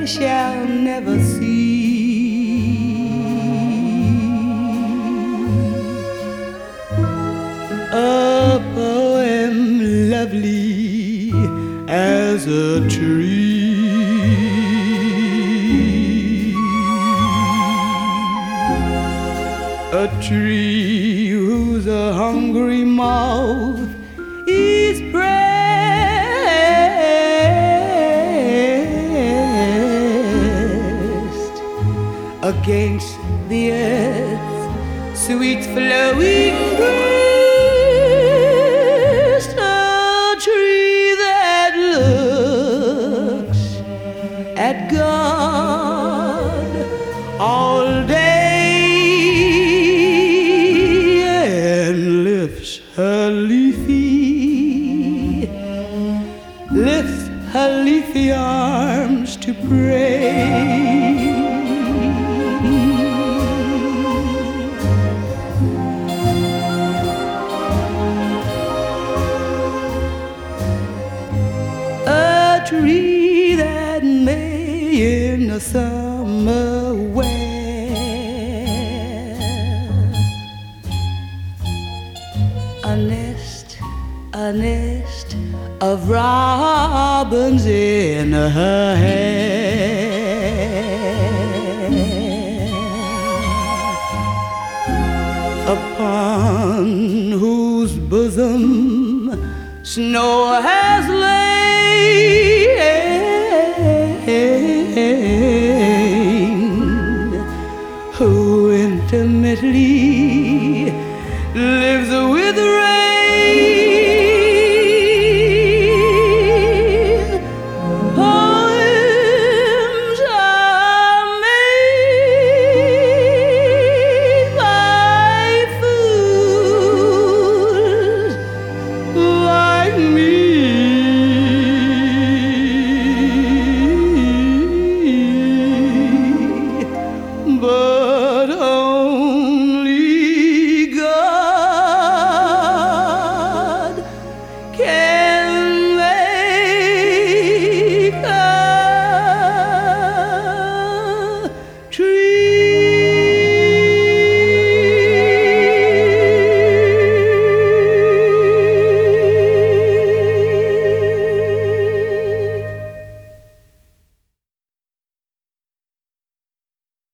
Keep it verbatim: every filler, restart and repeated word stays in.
shall never see. A poem lovely as a tree, a tree whose a hungry mouth is pressed against the earth's sweet flowing breast, a tree that looks at God all day and lifts her leafy, lifts her leafy arms to pray. A tree that may in the summer wear a nest, a nest of robins in her hair, upon whose bosom snow has lain, who intimately